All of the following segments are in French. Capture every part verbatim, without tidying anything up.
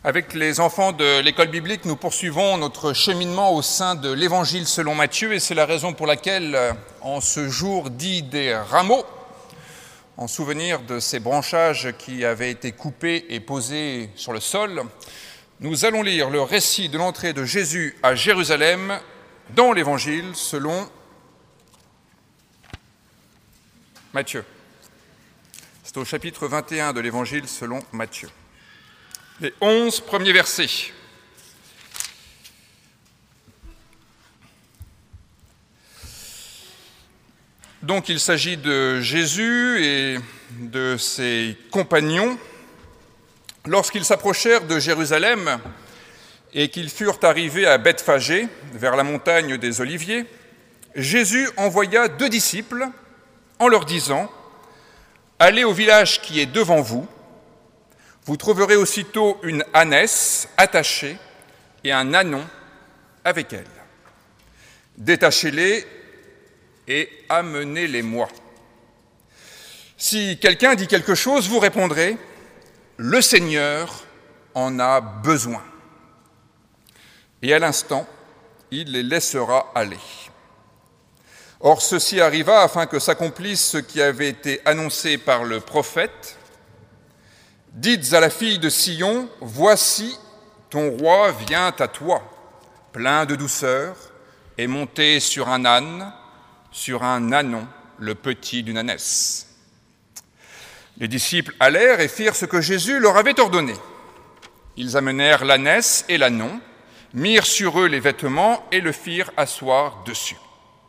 Avec les enfants de l'école biblique, nous poursuivons notre cheminement au sein de l'Évangile selon Matthieu, et c'est la raison pour laquelle, en ce jour dit des rameaux, en souvenir de ces branchages qui avaient été coupés et posés sur le sol, nous allons lire le récit de l'entrée de Jésus à Jérusalem dans l'Évangile selon Matthieu. C'est au chapitre vingt et un de l'Évangile selon Matthieu. Les onze premiers versets. Donc il s'agit de Jésus et de ses compagnons. Lorsqu'ils s'approchèrent de Jérusalem et qu'ils furent arrivés à Bethphagée, vers la montagne des Oliviers, Jésus envoya deux disciples en leur disant « Allez au village qui est devant vous. Vous trouverez aussitôt une ânesse attachée et un ânon avec elle. Détachez-les et amenez-les-moi. Si quelqu'un dit quelque chose, vous répondrez « Le Seigneur en a besoin. » Et à l'instant, il les laissera aller. Or, ceci arriva afin que s'accomplisse ce qui avait été annoncé par le prophète. Dites à la fille de Sion, « Voici, ton roi vient à toi, plein de douceur, et monté sur un âne, sur un ânon, le petit d'une ânesse. » Les disciples allèrent et firent ce que Jésus leur avait ordonné. Ils amenèrent l'ânesse et l'ânon, mirent sur eux les vêtements et le firent asseoir dessus.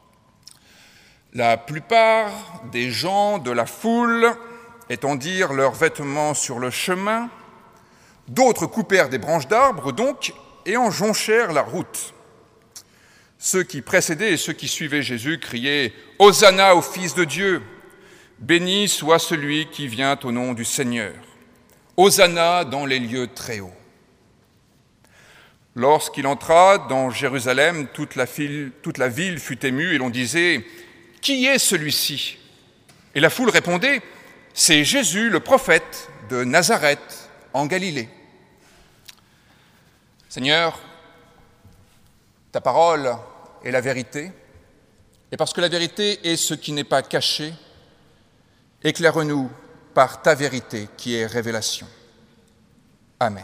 La plupart des gens de la foule étendirent leurs vêtements sur le chemin, d'autres coupèrent des branches d'arbres donc et en jonchèrent la route. Ceux qui précédaient et ceux qui suivaient Jésus criaient « Hosanna au Fils de Dieu ! Béni soit celui qui vient au nom du Seigneur. Hosanna dans les lieux très hauts. » Lorsqu'il entra dans Jérusalem, toute la, file, toute la ville fut émue et l'on disait « Qui est celui-ci » Et la foule répondait « C'est Jésus, le prophète de Nazareth, en Galilée. » Seigneur, ta parole est la vérité, et parce que la vérité est ce qui n'est pas caché, éclaire-nous par ta vérité qui est révélation. Amen.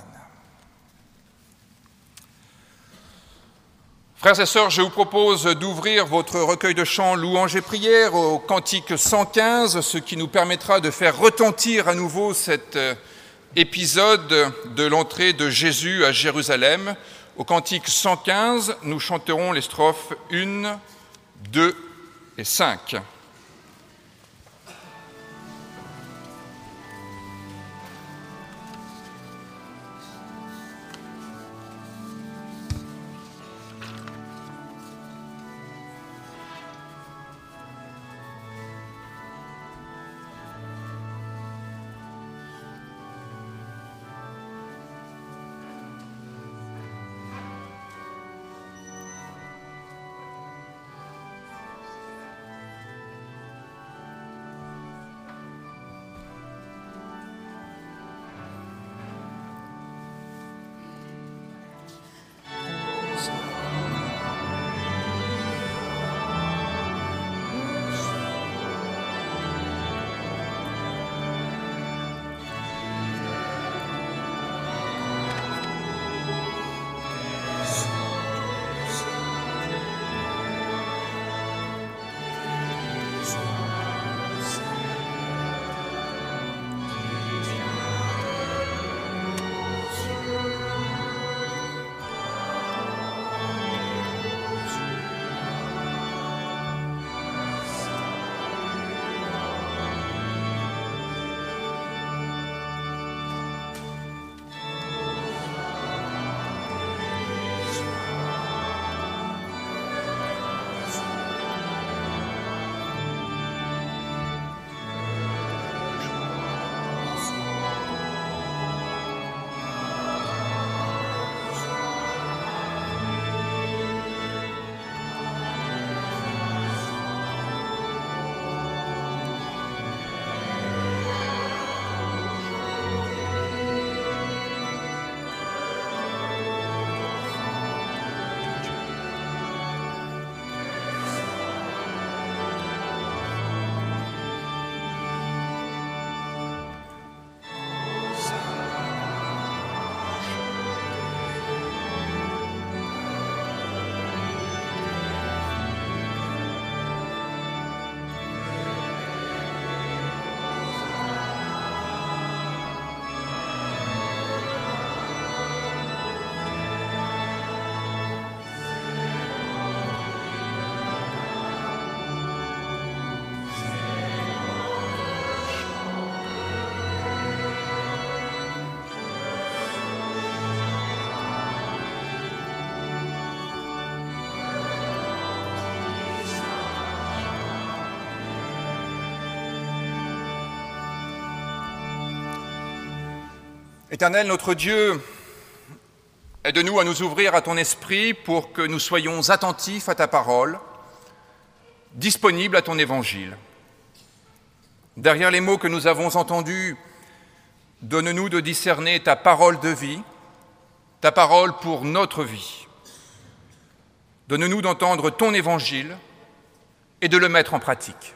Frères et sœurs, je vous propose d'ouvrir votre recueil de chants louanges et prières au cantique cent quinze, ce qui nous permettra de faire retentir à nouveau cet épisode de l'entrée de Jésus à Jérusalem. Au cantique cent quinze, nous chanterons les strophes un, deux et cinq. Éternel, notre Dieu, aide-nous à nous ouvrir à ton esprit pour que nous soyons attentifs à ta parole, disponibles à ton évangile. Derrière les mots que nous avons entendus, donne-nous de discerner ta parole de vie, ta parole pour notre vie. Donne-nous d'entendre ton évangile et de le mettre en pratique.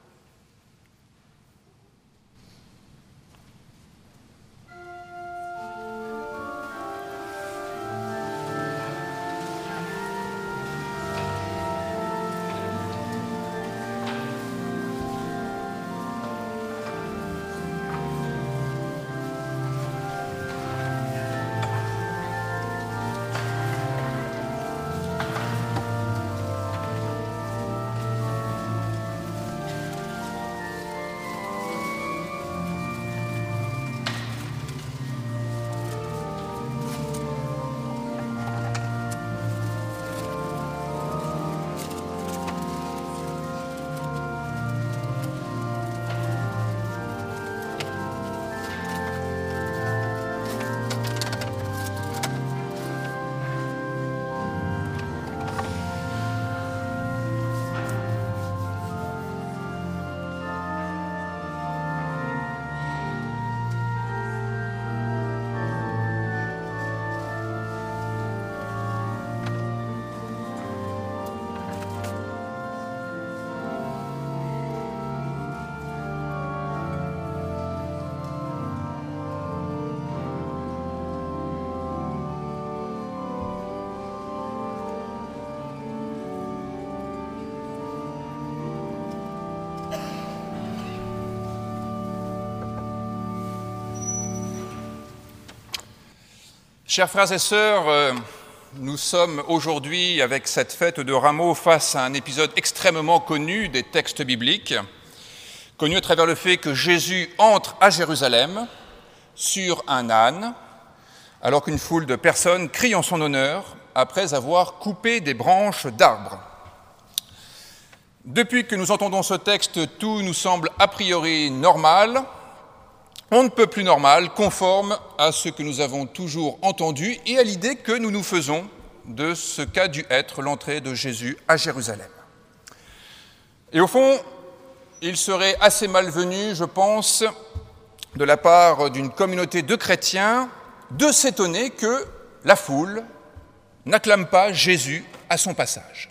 Chers frères et sœurs, nous sommes aujourd'hui, avec cette fête de Rameaux, face à un épisode extrêmement connu des textes bibliques, connu à travers le fait que Jésus entre à Jérusalem sur un âne, alors qu'une foule de personnes crie en son honneur après avoir coupé des branches d'arbres. Depuis que nous entendons ce texte, tout nous semble a priori normal, on ne peut plus normal, conforme à ce que nous avons toujours entendu et à l'idée que nous nous faisons de ce qu'a dû être l'entrée de Jésus à Jérusalem. Et au fond, il serait assez malvenu, je pense, de la part d'une communauté de chrétiens, de s'étonner que la foule n'acclame pas Jésus à son passage.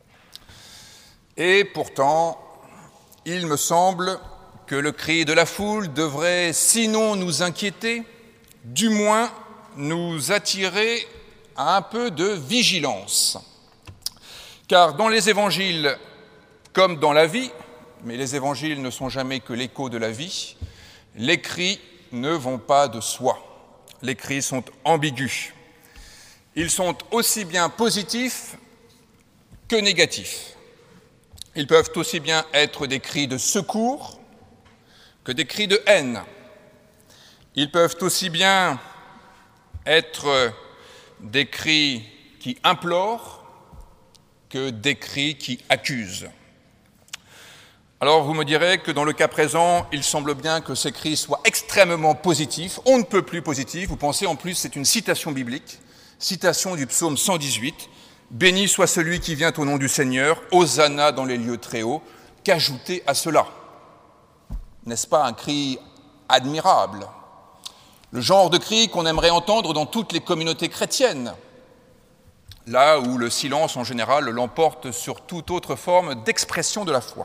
Et pourtant, il me semble que le cri de la foule devrait, sinon nous inquiéter, du moins nous attirer à un peu de vigilance. Car dans les évangiles, comme dans la vie, mais les évangiles ne sont jamais que l'écho de la vie, les cris ne vont pas de soi. Les cris sont ambigus. Ils sont aussi bien positifs que négatifs. Ils peuvent aussi bien être des cris de secours que des cris de haine. Ils peuvent aussi bien être des cris qui implorent que des cris qui accusent. Alors vous me direz que dans le cas présent, il semble bien que ces cris soient extrêmement positifs, on ne peut plus positifs. Vous pensez en plus, c'est une citation biblique, citation du psaume cent dix-huit, « Béni soit celui qui vient au nom du Seigneur, Hosanna dans les lieux très hauts », qu'ajouter à cela ? N'est-ce pas un cri admirable ? Le genre de cri qu'on aimerait entendre dans toutes les communautés chrétiennes, là où le silence en général l'emporte sur toute autre forme d'expression de la foi.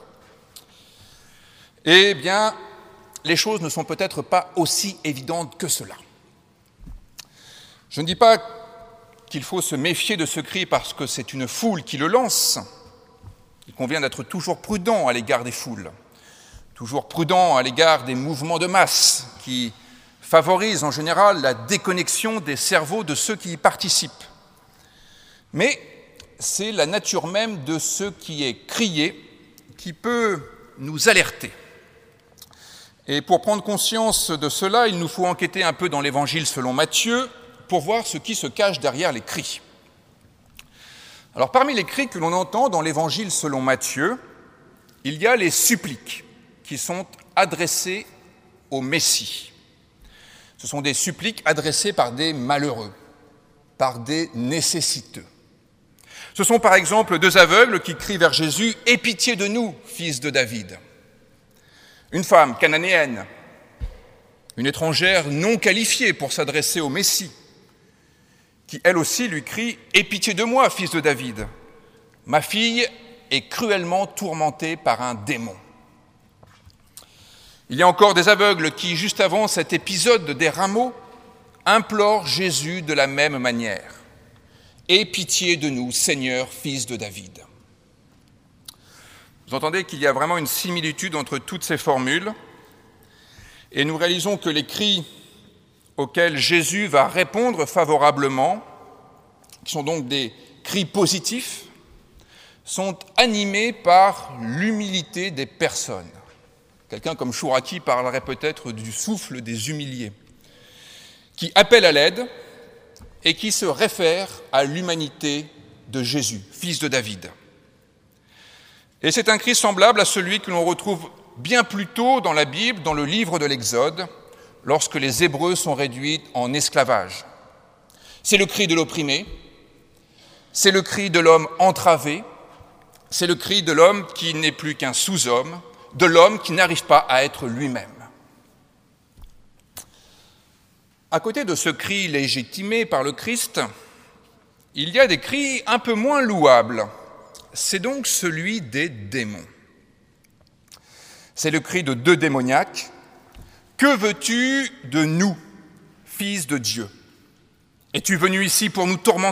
Eh bien, les choses ne sont peut-être pas aussi évidentes que cela. Je ne dis pas qu'il faut se méfier de ce cri parce que c'est une foule qui le lance. Il convient d'être toujours prudent à l'égard des foules. Toujours prudent à l'égard des mouvements de masse qui favorisent en général la déconnexion des cerveaux de ceux qui y participent. Mais c'est la nature même de ce qui est crié qui peut nous alerter. Et pour prendre conscience de cela, il nous faut enquêter un peu dans l'Évangile selon Matthieu pour voir ce qui se cache derrière les cris. Alors parmi les cris que l'on entend dans l'Évangile selon Matthieu, il y a les suppliques qui sont adressées au Messie. Ce sont des suppliques adressées par des malheureux, par des nécessiteux. Ce sont par exemple deux aveugles qui crient vers Jésus « Aie pitié de nous, fils de David ». Une femme cananéenne, une étrangère non qualifiée pour s'adresser au Messie, qui elle aussi lui crie « Aie pitié de moi, fils de David ». Ma fille est cruellement tourmentée par un démon. Il y a encore des aveugles qui, juste avant cet épisode des rameaux, implorent Jésus de la même manière. « Aie pitié de nous, Seigneur, fils de David ». Vous entendez qu'il y a vraiment une similitude entre toutes ces formules, et nous réalisons que les cris auxquels Jésus va répondre favorablement, qui sont donc des cris positifs, sont animés par l'humilité des personnes. Quelqu'un comme Chouraki parlerait peut-être du souffle des humiliés, qui appelle à l'aide et qui se réfère à l'humanité de Jésus, fils de David. Et c'est un cri semblable à celui que l'on retrouve bien plus tôt dans la Bible, dans le livre de l'Exode, lorsque les Hébreux sont réduits en esclavage. C'est le cri de l'opprimé, c'est le cri de l'homme entravé, c'est le cri de l'homme qui n'est plus qu'un sous-homme, de l'homme qui n'arrive pas à être lui-même. À côté de ce cri légitimé par le Christ, il y a des cris un peu moins louables. C'est donc celui des démons. C'est le cri de deux démoniaques. « Que veux-tu de nous, fils de Dieu ? Es-tu venu ici pour nous tourmenter ?»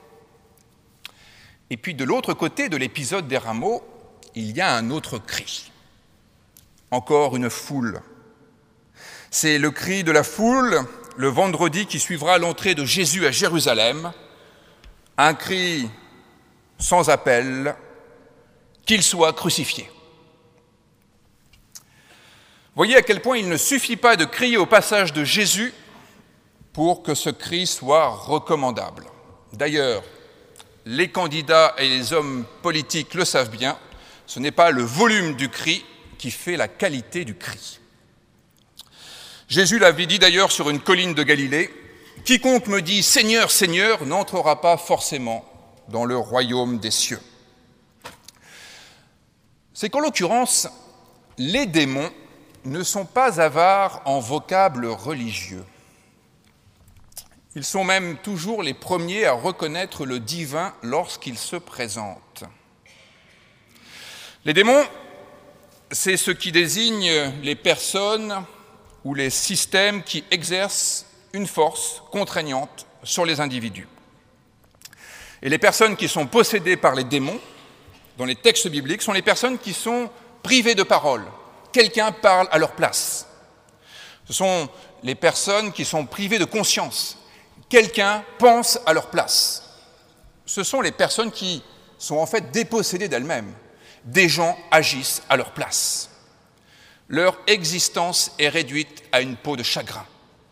Et puis de l'autre côté de l'épisode des rameaux, il y a un autre cri. Encore une foule. C'est le cri de la foule le vendredi qui suivra l'entrée de Jésus à Jérusalem. Un cri sans appel, qu'il soit crucifié. Voyez à quel point il ne suffit pas de crier au passage de Jésus pour que ce cri soit recommandable. D'ailleurs, les candidats et les hommes politiques le savent bien, ce n'est pas le volume du cri qui fait la qualité du cri. Jésus l'avait dit d'ailleurs sur une colline de Galilée, « Quiconque me dit « Seigneur, Seigneur » n'entrera pas forcément dans le royaume des cieux. » C'est qu'en l'occurrence, les démons ne sont pas avares en vocable religieux. Ils sont même toujours les premiers à reconnaître le divin lorsqu'il se présente. Les démons, c'est ce qui désigne les personnes ou les systèmes qui exercent une force contraignante sur les individus. Et les personnes qui sont possédées par les démons, dans les textes bibliques, sont les personnes qui sont privées de parole. Quelqu'un parle à leur place. Ce sont les personnes qui sont privées de conscience. Quelqu'un pense à leur place. Ce sont les personnes qui sont en fait dépossédées d'elles-mêmes. Des gens agissent à leur place. Leur existence est réduite à une peau de chagrin.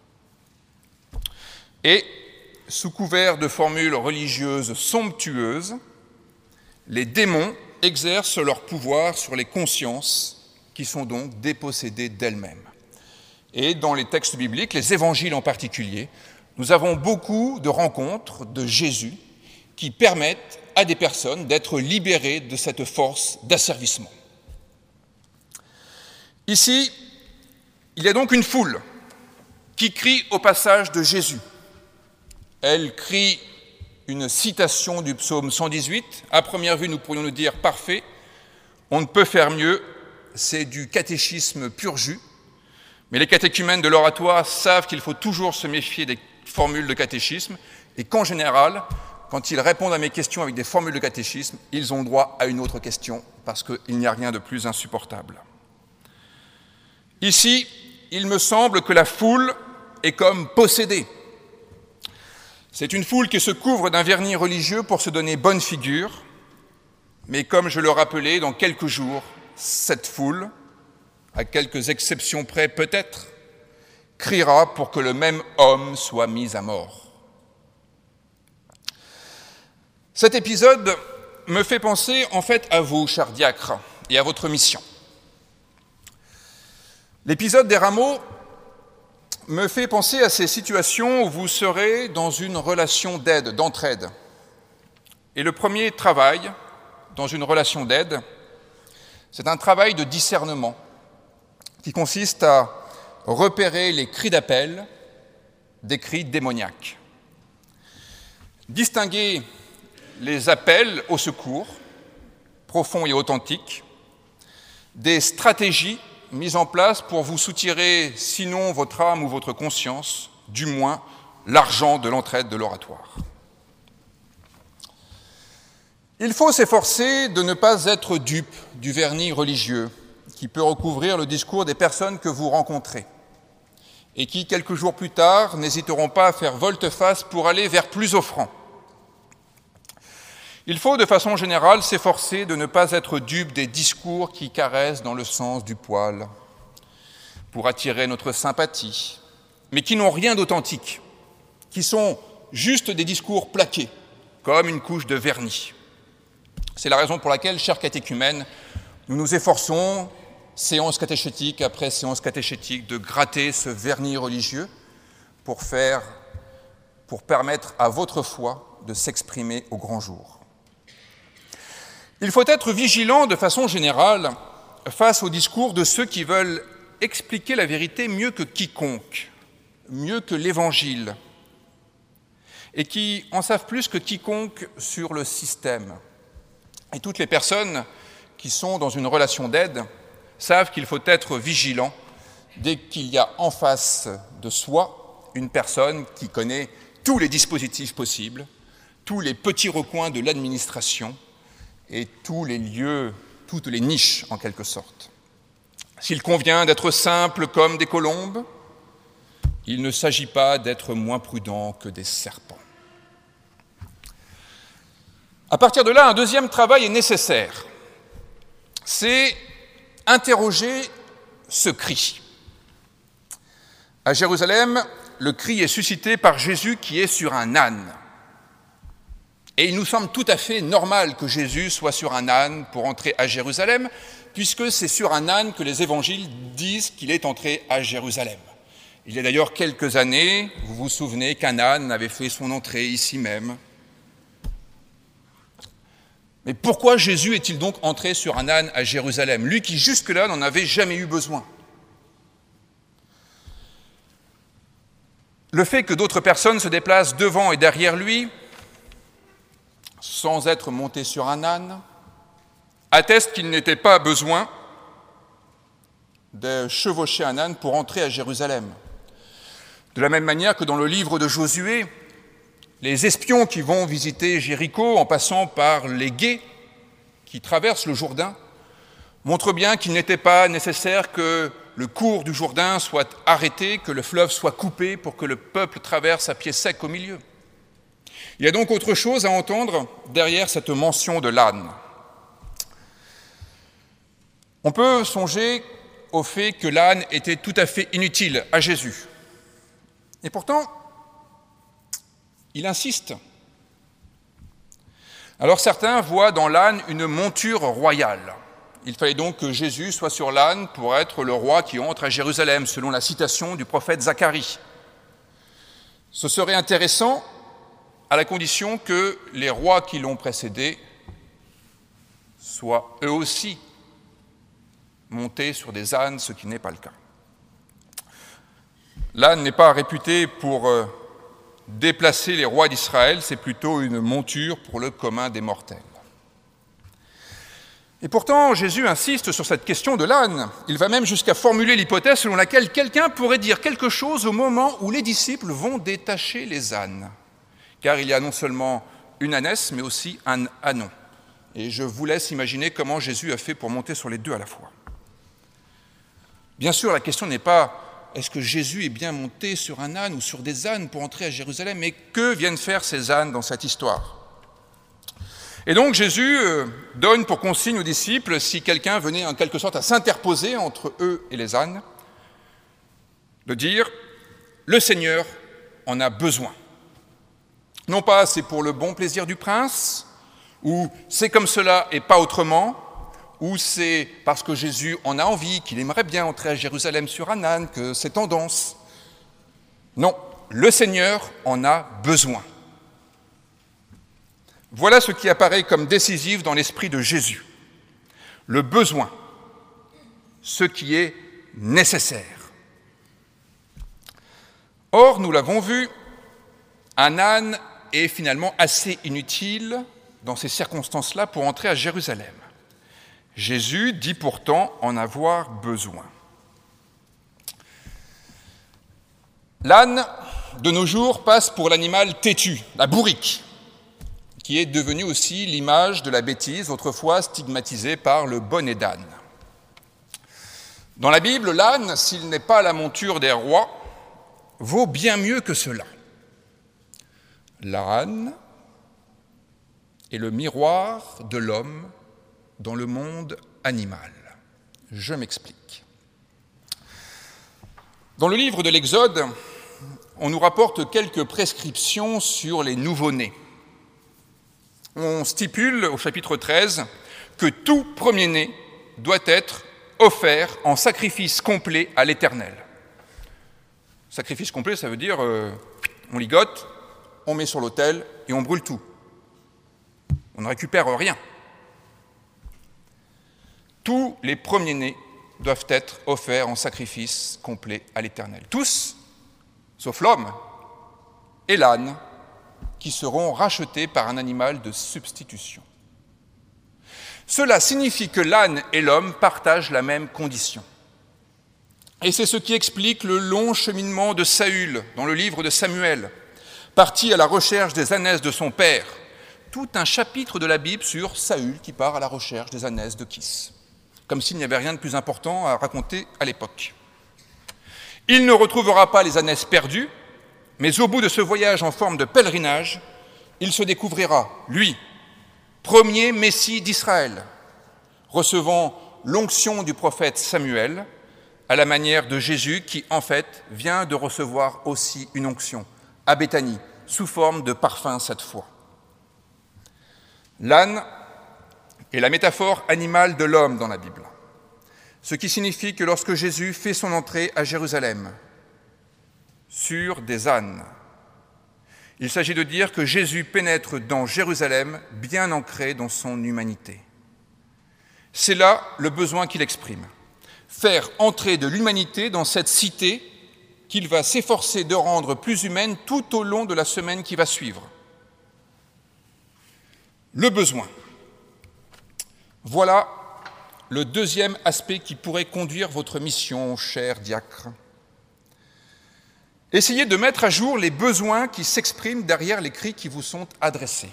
Et, sous couvert de formules religieuses somptueuses, les démons exercent leur pouvoir sur les consciences qui sont donc dépossédées d'elles-mêmes. Et dans les textes bibliques, les évangiles en particulier, nous avons beaucoup de rencontres de Jésus qui permettent à des personnes d'être libérées de cette force d'asservissement. Ici, il y a donc une foule qui crie au passage de Jésus. Elle crie une citation du psaume cent dix-huit. À première vue, nous pourrions nous dire « parfait, on ne peut faire mieux », c'est du catéchisme pur jus. Mais les catéchumènes de l'oratoire savent qu'il faut toujours se méfier des formules de catéchisme et qu'en général, quand ils répondent à mes questions avec des formules de catéchisme, ils ont droit à une autre question parce qu'il n'y a rien de plus insupportable. Ici, il me semble que la foule est comme possédée. C'est une foule qui se couvre d'un vernis religieux pour se donner bonne figure, mais comme je le rappelais, dans quelques jours, cette foule, à quelques exceptions près peut-être, criera pour que le même homme soit mis à mort. Cet épisode me fait penser en fait à vous, chers diacres, et à votre mission. L'épisode des rameaux me fait penser à ces situations où vous serez dans une relation d'aide, d'entraide. Et le premier travail dans une relation d'aide, c'est un travail de discernement qui consiste à repérer les cris d'appel des cris démoniaques. Distinguer les appels au secours, profonds et authentiques, des stratégies mises en place pour vous soutirer, sinon votre âme ou votre conscience, du moins l'argent de l'entraide de l'oratoire. Il faut s'efforcer de ne pas être dupe du vernis religieux qui peut recouvrir le discours des personnes que vous rencontrez et qui, quelques jours plus tard, n'hésiteront pas à faire volte-face pour aller vers plus offrant. Il faut, de façon générale, s'efforcer de ne pas être dupe des discours qui caressent dans le sens du poil pour attirer notre sympathie, mais qui n'ont rien d'authentique, qui sont juste des discours plaqués, comme une couche de vernis. C'est la raison pour laquelle, chers catéchumènes, nous nous efforçons, séance catéchétique après séance catéchétique, de gratter ce vernis religieux pour faire, pour permettre à votre foi de s'exprimer au grand jour. Il faut être vigilant de façon générale face au discours de ceux qui veulent expliquer la vérité mieux que quiconque, mieux que l'Évangile, et qui en savent plus que quiconque sur le système. Et toutes les personnes qui sont dans une relation d'aide savent qu'il faut être vigilant dès qu'il y a en face de soi une personne qui connaît tous les dispositifs possibles, tous les petits recoins de l'administration et tous les lieux, toutes les niches en quelque sorte. S'il convient d'être simple comme des colombes, il ne s'agit pas d'être moins prudent que des serpents. À partir de là, un deuxième travail est nécessaire. C'est interroger ce cri. À Jérusalem, le cri est suscité par Jésus qui est sur un âne. Et il nous semble tout à fait normal que Jésus soit sur un âne pour entrer à Jérusalem, puisque c'est sur un âne que les évangiles disent qu'il est entré à Jérusalem. Il y a d'ailleurs quelques années, vous vous souvenez qu'un âne avait fait son entrée ici même. Mais pourquoi Jésus est-il donc entré sur un âne à Jérusalem, lui qui jusque-là n'en avait jamais eu besoin? Le fait que d'autres personnes se déplacent devant et derrière lui, sans être monté sur un âne, atteste qu'il n'était pas besoin de chevaucher un âne pour entrer à Jérusalem. De la même manière que dans le livre de Josué, les espions qui vont visiter Jéricho en passant par les gués qui traversent le Jourdain montrent bien qu'il n'était pas nécessaire que le cours du Jourdain soit arrêté, que le fleuve soit coupé pour que le peuple traverse à pied sec au milieu. Il y a donc autre chose à entendre derrière cette mention de l'âne. On peut songer au fait que l'âne était tout à fait inutile à Jésus. Et pourtant, il insiste. Alors certains voient dans l'âne une monture royale. Il fallait donc que Jésus soit sur l'âne pour être le roi qui entre à Jérusalem, selon la citation du prophète Zacharie. Ce serait intéressant à la condition que les rois qui l'ont précédé soient eux aussi montés sur des ânes, ce qui n'est pas le cas. L'âne n'est pas réputé pour euh, déplacer les rois d'Israël, c'est plutôt une monture pour le commun des mortels. Et pourtant, Jésus insiste sur cette question de l'âne. Il va même jusqu'à formuler l'hypothèse selon laquelle quelqu'un pourrait dire quelque chose au moment où les disciples vont détacher les ânes. Car il y a non seulement une ânesse, mais aussi un ânon. Et je vous laisse imaginer comment Jésus a fait pour monter sur les deux à la fois. Bien sûr, la question n'est pas est-ce que Jésus est bien monté sur un âne ou sur des ânes pour entrer à Jérusalem, mais que viennent faire ces ânes dans cette histoire? Et donc Jésus donne pour consigne aux disciples, si quelqu'un venait en quelque sorte à s'interposer entre eux et les ânes, de dire « Le Seigneur en a besoin ». Non pas c'est pour le bon plaisir du prince, ou c'est comme cela et pas autrement, ou c'est parce que Jésus en a envie, qu'il aimerait bien entrer à Jérusalem sur un âne, que c'est tendance. Non, le Seigneur en a besoin. Voilà ce qui apparaît comme décisif dans l'esprit de Jésus. Le besoin, ce qui est nécessaire. Or, nous l'avons vu, un âne est finalement assez inutile dans ces circonstances-là pour entrer à Jérusalem. Jésus dit pourtant en avoir besoin. L'âne, de nos jours, passe pour l'animal têtu, la bourrique, qui est devenu aussi l'image de la bêtise, autrefois stigmatisée par le bonnet d'âne. Dans la Bible, l'âne, s'il n'est pas la monture des rois, vaut bien mieux que cela. L'âne est le miroir de l'homme dans le monde animal. Je m'explique. Dans le livre de l'Exode, on nous rapporte quelques prescriptions sur les nouveau-nés. On stipule au chapitre treize que tout premier-né doit être offert en sacrifice complet à l'Éternel. Sacrifice complet, ça veut dire euh, on ligote, on met sur l'autel et on brûle tout. On ne récupère rien. Tous les premiers-nés doivent être offerts en sacrifice complet à l'Éternel. Tous, sauf l'homme et l'âne, qui seront rachetés par un animal de substitution. Cela signifie que l'âne et l'homme partagent la même condition. Et c'est ce qui explique le long cheminement de Saül dans le livre de Samuel, parti à la recherche des ânesses de son père. Tout un chapitre de la Bible sur Saül qui part à la recherche des ânesses de Kis, comme s'il n'y avait rien de plus important à raconter à l'époque. Il ne retrouvera pas les ânesses perdues, mais au bout de ce voyage en forme de pèlerinage, il se découvrira, lui, premier Messie d'Israël, recevant l'onction du prophète Samuel, à la manière de Jésus qui, en fait, vient de recevoir aussi une onction, à Béthanie, sous forme de parfum cette fois. L'âne est la métaphore animale de l'homme dans la Bible, ce qui signifie que lorsque Jésus fait son entrée à Jérusalem, sur des ânes, il s'agit de dire que Jésus pénètre dans Jérusalem bien ancré dans son humanité. C'est là le besoin qu'il exprime, faire entrer de l'humanité dans cette cité qu'il va s'efforcer de rendre plus humaine tout au long de la semaine qui va suivre. Le besoin. Voilà le deuxième aspect qui pourrait conduire votre mission, cher diacre. Essayez de mettre à jour les besoins qui s'expriment derrière les cris qui vous sont adressés.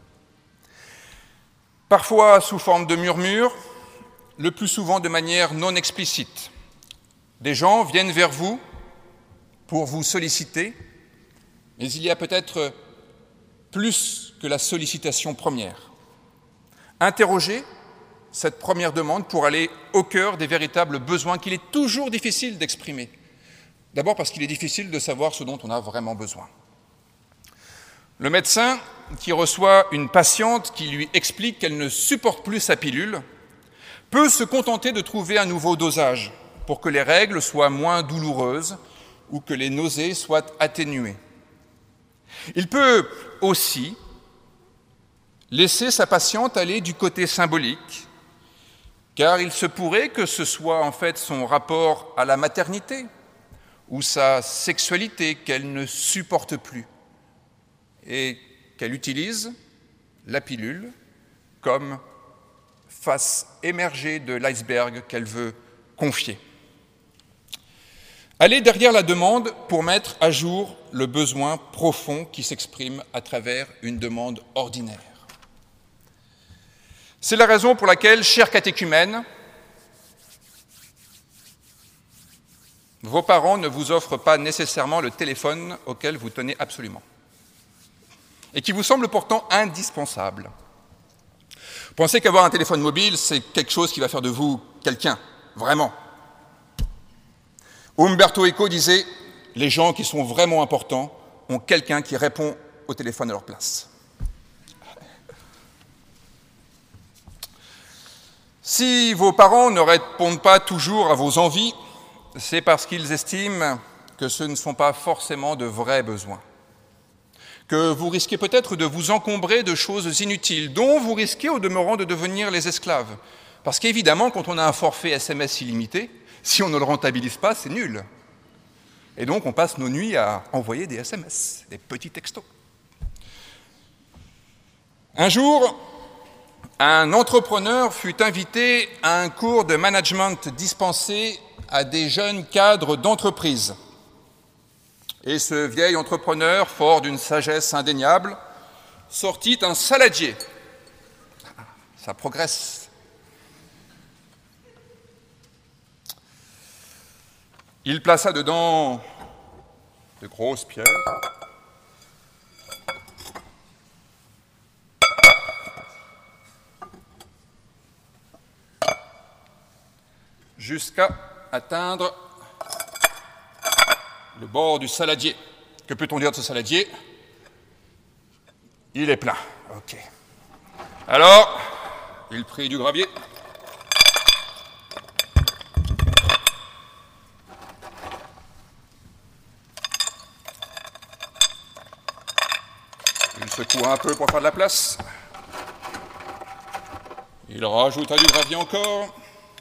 Parfois sous forme de murmures, le plus souvent de manière non explicite. Des gens viennent vers vous pour vous solliciter, mais il y a peut-être plus que la sollicitation première. Interrogez cette première demande pour aller au cœur des véritables besoins qu'il est toujours difficile d'exprimer. D'abord parce qu'il est difficile de savoir ce dont on a vraiment besoin. Le médecin qui reçoit une patiente qui lui explique qu'elle ne supporte plus sa pilule peut se contenter de trouver un nouveau dosage pour que les règles soient moins douloureuses ou que les nausées soient atténuées. Il peut aussi laisser sa patiente aller du côté symbolique, car il se pourrait que ce soit en fait son rapport à la maternité ou sa sexualité qu'elle ne supporte plus et qu'elle utilise la pilule comme face émergée de l'iceberg qu'elle veut confier. Allez derrière la demande pour mettre à jour le besoin profond qui s'exprime à travers une demande ordinaire. C'est la raison pour laquelle, chers catéchumènes, vos parents ne vous offrent pas nécessairement le téléphone auquel vous tenez absolument et qui vous semble pourtant indispensable. Pensez qu'avoir un téléphone mobile, c'est quelque chose qui va faire de vous quelqu'un, vraiment. Umberto Eco disait « Les gens qui sont vraiment importants ont quelqu'un qui répond au téléphone à leur place ». Si vos parents ne répondent pas toujours à vos envies, c'est parce qu'ils estiment que ce ne sont pas forcément de vrais besoins, que vous risquez peut-être de vous encombrer de choses inutiles, dont vous risquez au demeurant de devenir les esclaves. Parce qu'évidemment, quand on a un forfait S M S illimité, si on ne le rentabilise pas, c'est nul. Et donc, on passe nos nuits à envoyer des S M S, des petits textos. Un jour, un entrepreneur fut invité à un cours de management dispensé à des jeunes cadres d'entreprise. Et ce vieil entrepreneur, fort d'une sagesse indéniable, sortit un saladier. Ça progresse. Il plaça dedans de grosses pierres. Jusqu'à atteindre le bord du saladier. Que peut-on dire de ce saladier? Il est plein. Ok. Alors, il prit du gravier. Il secoua un peu pour faire de la place. Il rajouta du gravier encore.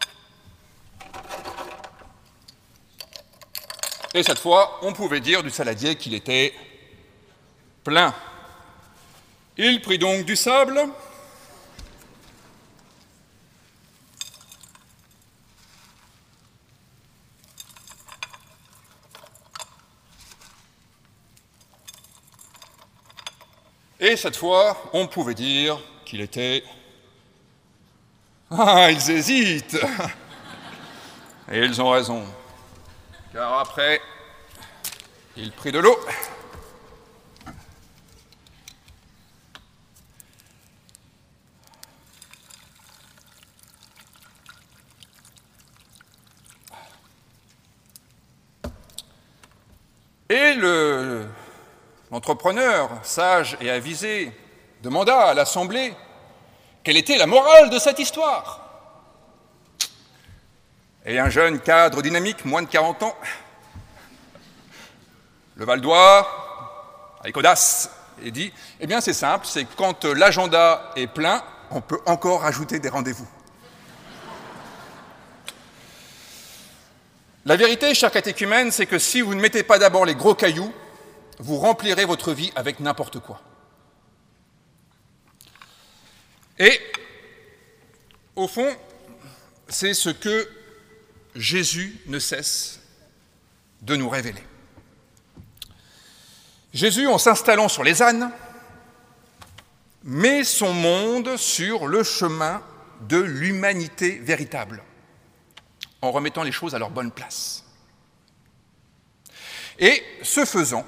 Et cette fois, on pouvait dire du saladier qu'il était plein. Il prit donc du sable. Et cette fois, on pouvait dire qu'il était... Ah, ils hésitent. Et ils ont raison. Car après, il prit de l'eau. Et le, l'entrepreneur, sage et avisé, demanda à l'Assemblée quelle était la morale de cette histoire. Et un jeune cadre dynamique, moins de quarante ans, leva le doigt, avec audace, et dit « Eh bien, c'est simple, c'est que quand l'agenda est plein, on peut encore rajouter des rendez-vous. » La vérité, chers catéchumènes, c'est que si vous ne mettez pas d'abord les gros cailloux, vous remplirez votre vie avec n'importe quoi. Et, au fond, c'est ce que Jésus ne cesse de nous révéler. Jésus, en s'installant sur les ânes, met son monde sur le chemin de l'humanité véritable, en remettant les choses à leur bonne place. Et, ce faisant,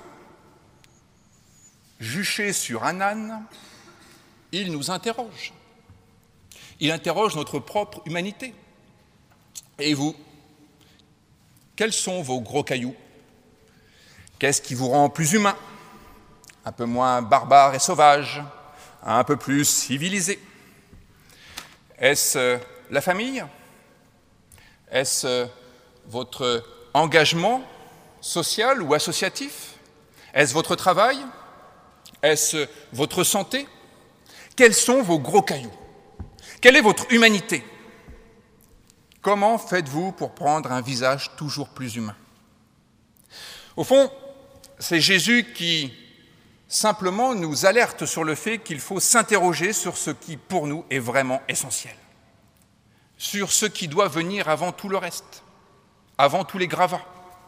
juché sur un âne, il nous interroge. Il interroge notre propre humanité. Et vous, quels sont vos gros cailloux? Qu'est-ce qui vous rend plus humain? Un peu moins barbare et sauvage? Un peu plus civilisé? Est-ce la famille? Est-ce votre engagement social ou associatif? Est-ce votre travail? Est-ce votre santé? Quels sont vos gros cailloux? Quelle est votre humanité? Comment faites-vous pour prendre un visage toujours plus humain? Au fond, c'est Jésus qui simplement nous alerte sur le fait qu'il faut s'interroger sur ce qui, pour nous, est vraiment essentiel, sur ce qui doit venir avant tout le reste, avant tous les gravats.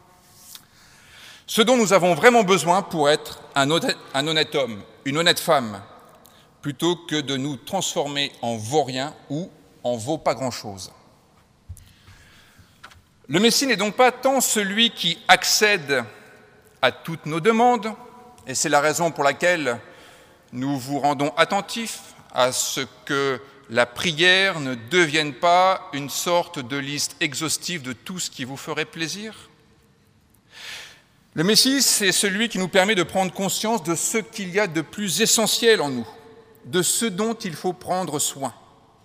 Ce dont nous avons vraiment besoin pour être un honnête, un honnête homme, une honnête femme, plutôt que de nous transformer en vauriens ou en vaut pas grand-chose. Le Messie n'est donc pas tant celui qui accède à toutes nos demandes, et c'est la raison pour laquelle nous vous rendons attentifs à ce que la prière ne devienne pas une sorte de liste exhaustive de tout ce qui vous ferait plaisir. Le Messie, c'est celui qui nous permet de prendre conscience de ce qu'il y a de plus essentiel en nous, de ce dont il faut prendre soin.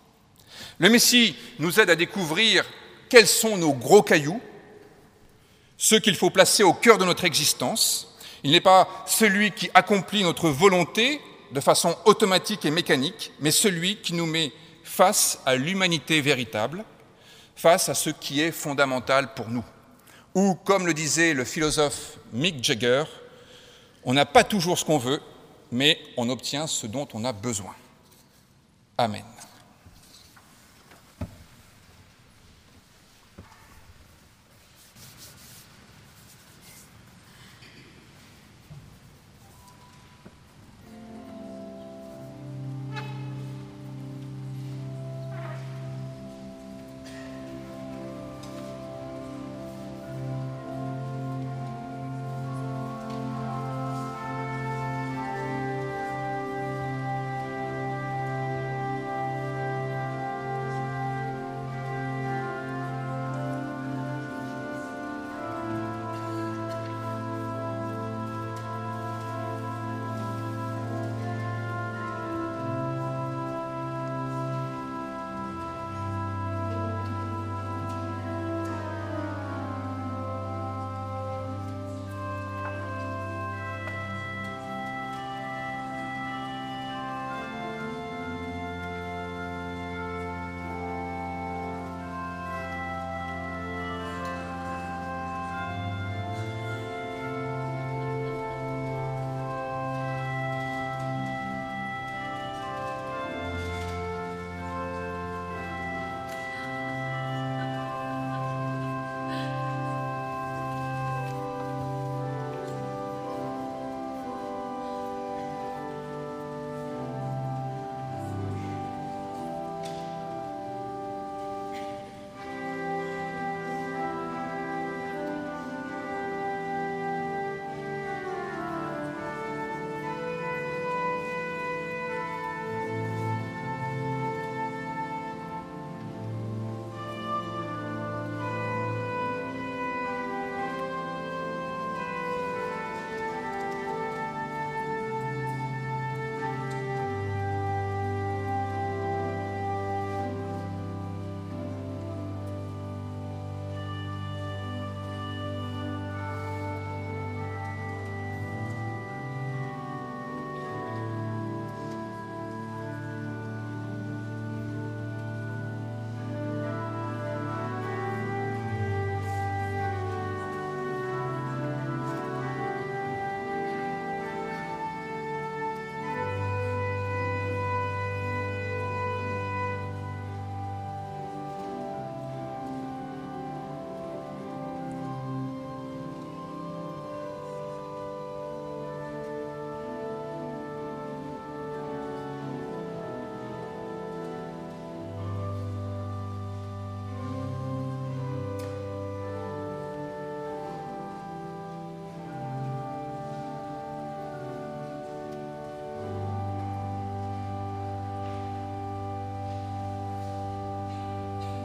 Le Messie nous aide à découvrir quels sont nos gros cailloux, ce qu'il faut placer au cœur de notre existence. Il n'est pas celui qui accomplit notre volonté de façon automatique et mécanique, mais celui qui nous met face à l'humanité véritable, face à ce qui est fondamental pour nous. Ou, comme le disait le philosophe Mick Jagger, on n'a pas toujours ce qu'on veut, mais on obtient ce dont on a besoin. Amen.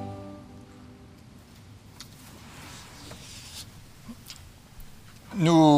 Nous